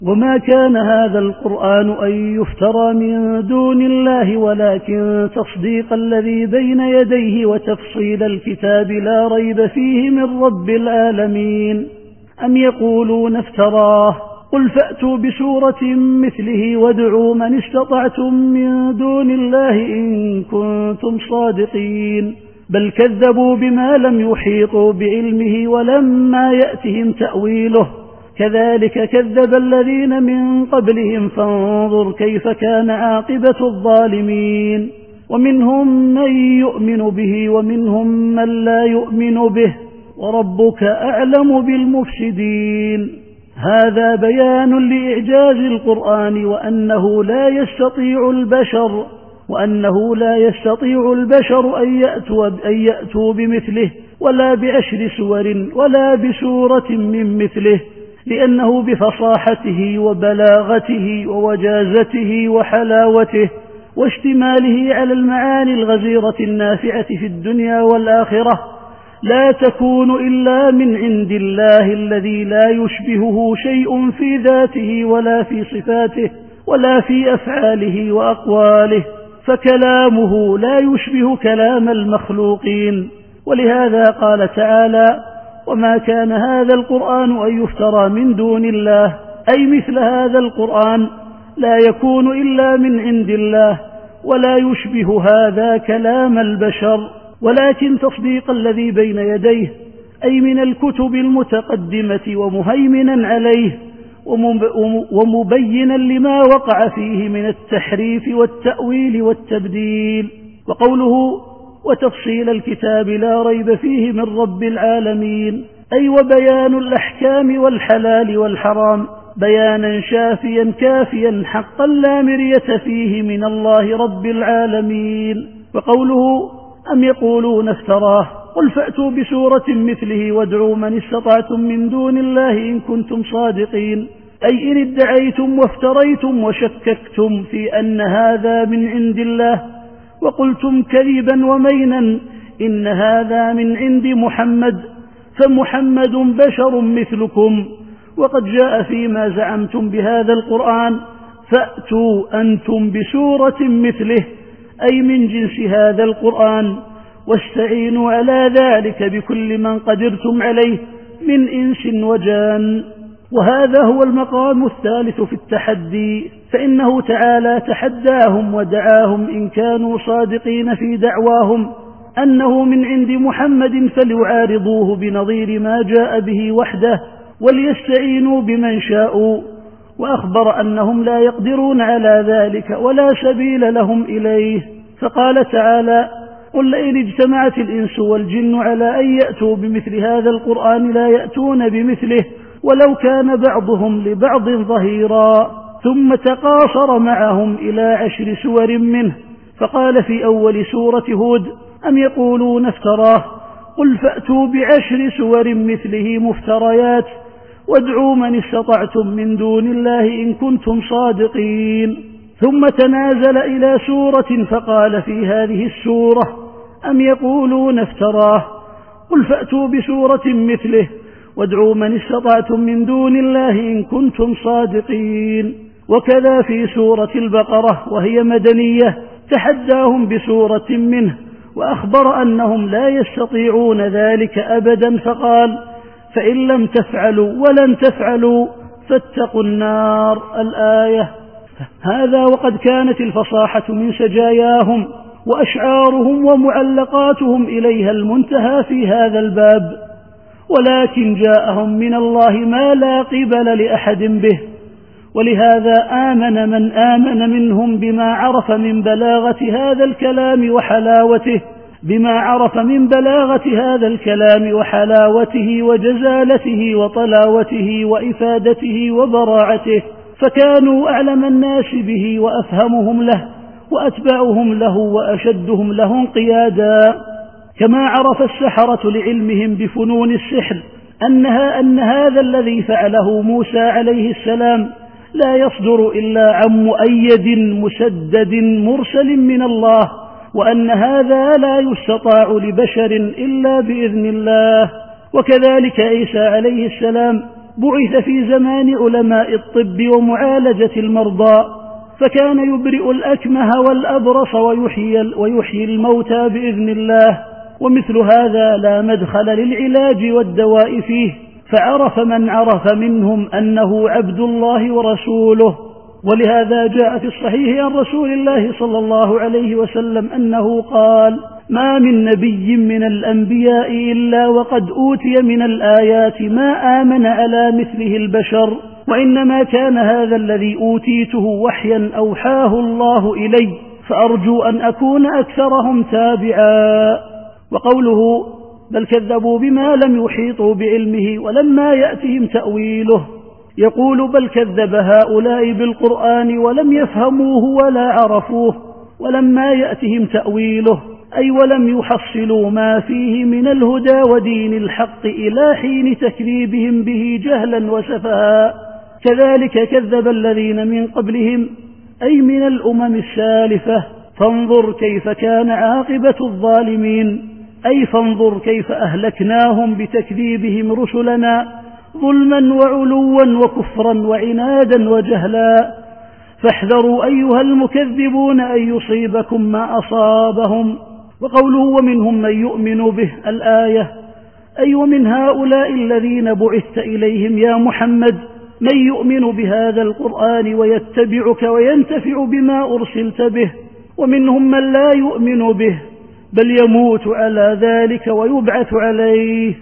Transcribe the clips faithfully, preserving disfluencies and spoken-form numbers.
وما كان هذا القرآن أن يفترى من دون الله ولكن تصديق الذي بين يديه وتفصيل الكتاب لا ريب فيه من رب العالمين. أم يقولون افتراه قل فأتوا بسورة مثله وادعوا من استطعتم من دون الله إن كنتم صادقين بل كذبوا بما لم يحيطوا بعلمه ولما يأتهم تأويله كذلك كذب الذين من قبلهم فانظر كيف كان عاقبة الظالمين. ومنهم من يؤمن به ومنهم من لا يؤمن به وربك أعلم بالمفسدين. هذا بيان لإعجاز القرآن وأنه لا يستطيع البشر وأنه لا يستطيع البشر أن يأتوا, أن يأتوا بمثله ولا بعشر سور ولا بسورة من مثله لأنه بفصاحته وبلاغته ووجازته وحلاوته واشتماله على المعاني الغزيرة النافعة في الدنيا والآخرة لا تكون إلا من عند الله الذي لا يشبهه شيء في ذاته ولا في صفاته ولا في أفعاله وأقواله، فكلامه لا يشبه كلام المخلوقين. ولهذا قال تعالى: وما كان هذا القرآن أن يفترى من دون الله، أي مثل هذا القرآن لا يكون إلا من عند الله ولا يشبه هذا كلام البشر، ولكن تصديق الذي بين يديه أي من الكتب المتقدمة ومهيمنا عليه ومبينا لما وقع فيه من التحريف والتأويل والتبديل. وقوله: وتفصيل الكتاب لا ريب فيه من رب العالمين، أي وبيان الأحكام والحلال والحرام بيانا شافيا كافيا حقا لا مرية فيه من الله رب العالمين. وقوله: أم يقولون افتراه قل فأتوا بسورة مثله وادعوا من استطعتم من دون الله إن كنتم صادقين، أي إن ادعيتم وافتريتم وشككتم في أن هذا من عند الله وقلتم كذبا ومينا إن هذا من عند محمد، فمحمد بشر مثلكم وقد جاء فيما زعمتم بهذا القرآن، فأتوا أنتم بسورة مثله أي من جنس هذا القرآن، واستعينوا على ذلك بكل من قدرتم عليه من إنس وجان. وهذا هو المقام الثالث في التحدي، فإنه تعالى تحداهم ودعاهم إن كانوا صادقين في دعواهم أنه من عند محمد فليعارضوه بنظير ما جاء به وحده وليستعينوا بمن شاءوا، وأخبر أنهم لا يقدرون على ذلك ولا سبيل لهم إليه. فقال تعالى: قل لئن اجتمعت الإنس والجن على أن يأتوا بمثل هذا القرآن لا يأتون بمثله ولو كان بعضهم لبعض ظهيرا، ثم تقاصر معهم إلى عشر سور منه. فقال في أول سورة هود: أم يقولون افتراه قل فأتوا بعشر سور مثله مفتريات وادعوا من استطعتم من دون الله إن كنتم صادقين. ثم تنازل إلى سورة فقال في هذه السورة: أم يقولون افتراه قل فأتوا بسورة مثله وادعوا من استطعتم من دون الله إن كنتم صادقين. وكذا في سورة البقرة وهي مدنية تحداهم بسورة منه وأخبر أنهم لا يستطيعون ذلك أبدا، فقال: فإن لم تفعلوا ولن تفعلوا فاتقوا النار. الآية. هذا وقد كانت الفصاحة من سجاياهم وأشعارهم ومعلقاتهم إليها المنتهى في هذا الباب، ولكن جاءهم من الله ما لا قبل لأحد به، ولهذا آمن من آمن منهم بما عرف من بلاغة هذا الكلام وحلاوته بما عرف من بلاغة هذا الكلام وحلاوته وجزالته وطلاوته وإفادته وبراعته، فكانوا أعلم الناس به وأفهمهم له وأتبعهم له وأشدهم له انقيادا. كما عرف السحرة لعلمهم بفنون السحر أنها أن هذا الذي فعله موسى عليه السلام لا يصدر إلا عن مؤيد مسدد مرسل من الله، وأن هذا لا يستطاع لبشر إلا بإذن الله. وكذلك عيسى عليه السلام بعث في زمان علماء الطب ومعالجة المرضى، فكان يبرئ الأكمه والأبرص ويحيي, ويحيي الموتى بإذن الله، ومثل هذا لا مدخل للعلاج والدواء فيه، فعرف من عرف منهم أنه عبد الله ورسوله. ولهذا جاء في الصحيح عن رسول الله صلى الله عليه وسلم أنه قال: ما من نبي من الأنبياء إلا وقد أوتي من الآيات ما آمن على مثله البشر، وإنما كان هذا الذي أوتيته وحيا أوحاه الله إلي، فأرجو أن أكون أكثرهم تابعا. وقوله: بل كذبوا بما لم يحيطوا بعلمه ولما يأتهم تأويله، يقول: بل كذب هؤلاء بالقرآن ولم يفهموه ولا عرفوه ولما يأتهم تأويله، أي ولم يحصلوا ما فيه من الهدى ودين الحق إلى حين تكذيبهم به جهلا وسفها. كذلك كذب الذين من قبلهم، أي من الأمم السالفة، فانظر كيف كان عاقبة الظالمين، أي فانظر كيف أهلكناهم بتكذيبهم رسلنا ظلما وعلوا وكفرا وعنادا وجهلا. فاحذروا أيها المكذبون أن يصيبكم ما أصابهم. وقوله: ومنهم من يؤمن به، الآية، أي ومن هؤلاء الذين بعثت إليهم يا محمد من يؤمن بهذا القرآن ويتبعك وينتفع بما أرسلت به، ومنهم من لا يؤمن به بل يموت على ذلك ويبعث عليه،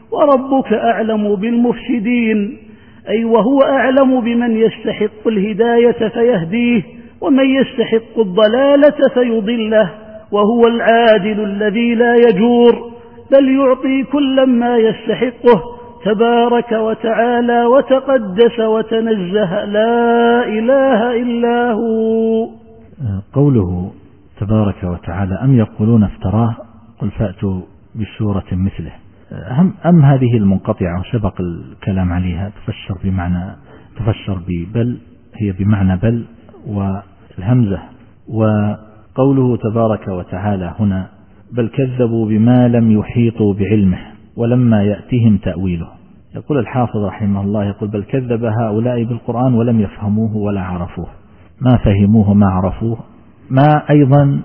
وربك أعلم بالمفسدين، أي وهو أعلم بمن يستحق الهداية فيهديه ومن يستحق الضلالة فيضله، وهو العادل الذي لا يجور بل يعطي كل ما يستحقه تبارك وتعالى وتقدس وتنزه، لا إله إلا هو. قوله تبارك وتعالى: أم يقولون افتراه قل فأتوا بسورة مثله، أم هذه المنقطعة وسبق الكلام عليها تفسر بمعنى تفسر ببل، هي بمعنى بل والهمزة. وقوله تبارك وتعالى هنا: بل كذبوا بما لم يحيطوا بعلمه ولما يأتهم تأويله. يقول الحافظ رحمه الله، يقول: بل كذب هؤلاء بالقرآن ولم يفهموه ولا عرفوه، ما فهموه ما عرفوه، ما أيضا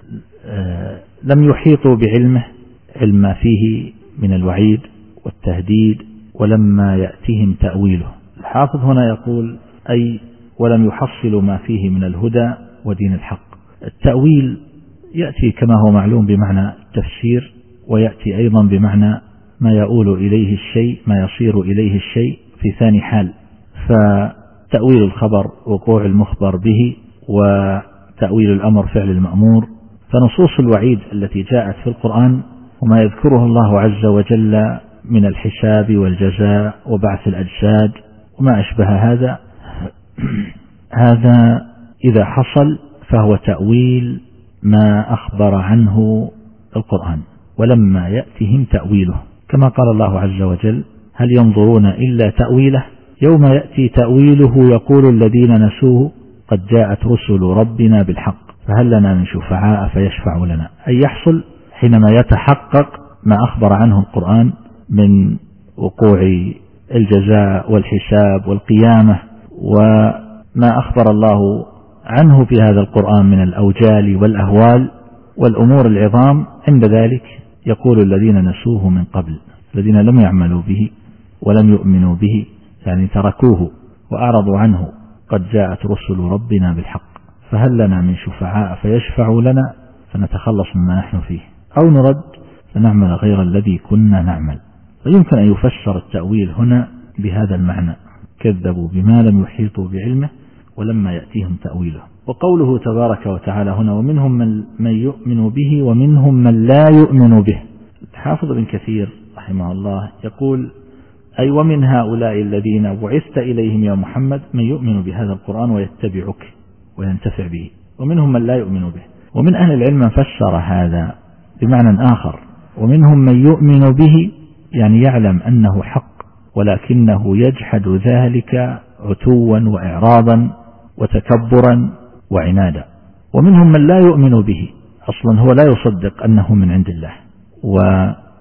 لم يحيطوا بعلمه، علم ما فيه من الوعيد والتهديد، ولما يأتهم تأويله. الحافظ هنا يقول: أي ولم يحصلوا ما فيه من الهدى ودين الحق. التأويل يأتي كما هو معلوم بمعنى التفسير، ويأتي أيضا بمعنى ما يؤول إليه الشيء، ما يصير إليه الشيء في ثاني حال. فتأويل الخبر وقوع المخبر به، وتأويل الأمر فعل المأمور. فنصوص الوعيد التي جاءت في القرآن وما يذكره الله عز وجل من الحساب والجزاء وبعث الأجساد وما أشبه هذا، هذا إذا حصل فهو تأويل ما أخبر عنه القرآن، ولما يأتهم تأويله، كما قال الله عز وجل: هل ينظرون إلا تأويله يوم يأتي تأويله يقول الذين نسوه قد جاءت رسل ربنا بالحق فهل لنا من شفعاء فيشفعوا لنا. أي يحصل حينما يتحقق ما أخبر عنه القرآن من وقوع الجزاء والحساب والقيامة، وما أخبر الله عنه في هذا القرآن من الأوجال والأهوال والأمور العظام. عند ذلك يقول الذين نسوه من قبل، الذين لم يعملوا به ولم يؤمنوا به، يعني تركوه وأعرضوا عنه، قد جاءت رسل ربنا بالحق فهل لنا من شفعاء فيشفعوا لنا فنتخلص مما نحن فيه، أو نرد فنعمل غير الذي كنا نعمل. فيمكن أن يفسر التأويل هنا بهذا المعنى: كذبوا بما لم يحيطوا بعلمه ولما يأتيهم تأويله. وقوله تبارك وتعالى هنا: ومنهم من يؤمن به ومنهم من لا يؤمن به. الحافظ ابن كثير رحمه الله يقول: أي ومن هؤلاء الذين بعثت إليهم يا محمد من يؤمن بهذا القرآن ويتبعك وينتفع به، ومنهم من لا يؤمن به. ومن أهل العلم من فسر هذا بمعنى آخر: ومنهم من يؤمن به يعني يعلم أنه حق ولكنه يجحد ذلك عتوا وإعراضا وتكبرا وعنادا. ومنهم من لا يؤمن به، أصلا هو لا يصدق أنه من عند الله،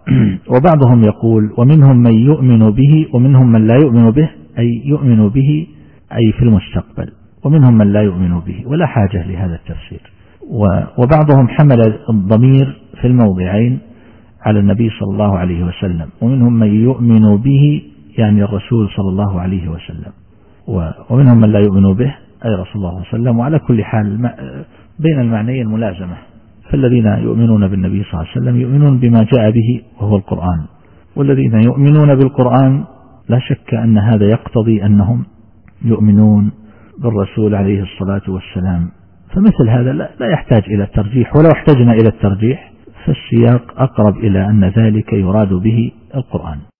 وبعضهم يقول ومنهم من يؤمن به ومنهم من لا يؤمن به، أي يؤمن به أي في المستقبل، ومنهم من لا يؤمن به، ولا حاجة لهذا التفسير. وبعضهم حمل الضمير في الموضعين على النبي صلى الله عليه وسلم، ومنهم من يؤمن به يعني الرسول صلى الله عليه وسلم، ومنهم من لا يؤمن به أي رسول الله صلى الله عليه وسلم. وعلى كل حال بين المعنيين ملازمة، فالذين يؤمنون بالنبي صلى الله عليه وسلم يؤمنون بما جاء به وهو القرآن، والذين يؤمنون بالقرآن لا شك أن هذا يقتضي أنهم يؤمنون بالرسول عليه الصلاة والسلام. فمثل هذا لا يحتاج إلى الترجيح، ولو احتجنا إلى الترجيح فالسياق أقرب إلى أن ذلك يراد به القرآن.